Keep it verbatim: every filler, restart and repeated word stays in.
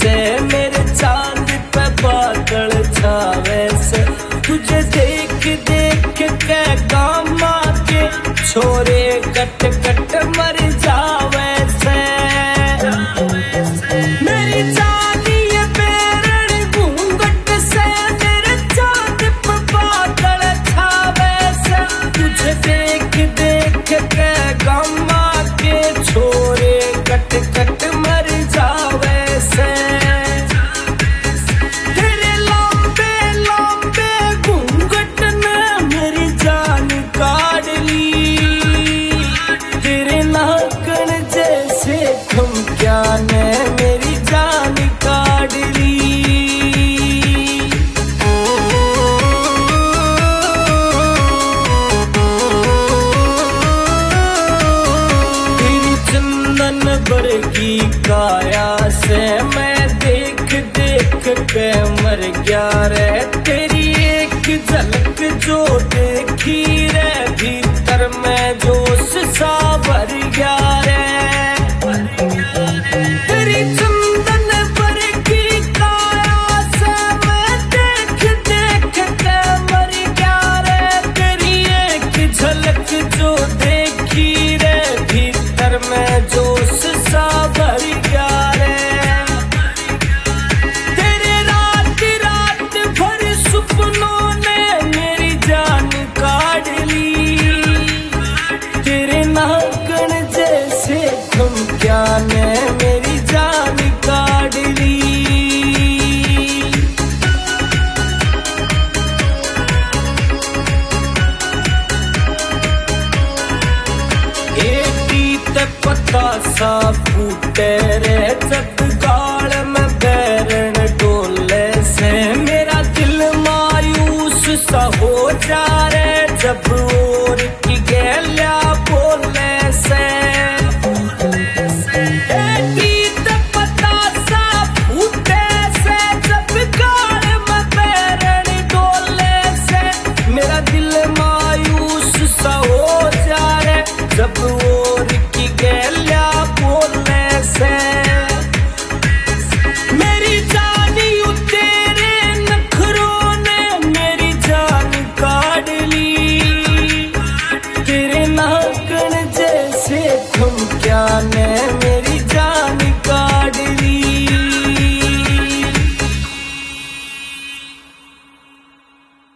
से, मेरे चांद पे बादल छावे से, तुझे देख देख के गामा के छोरे कट कट मर जावे से। मेरी जानी ये बेरड़ घूंघट से, मेरे चांद पे बादल छावे से, तुझे देख देख के गामा के छोरे कट कट मर जावे से। तेरे लंबे लंबे घूंघट ने मेरी जान काट ली, तेरे नाखन जैसे ठुमकिया ने मेरी जान काट ली। तेरी चंदन बरगी काया से मैं देख देख के मर गया रे।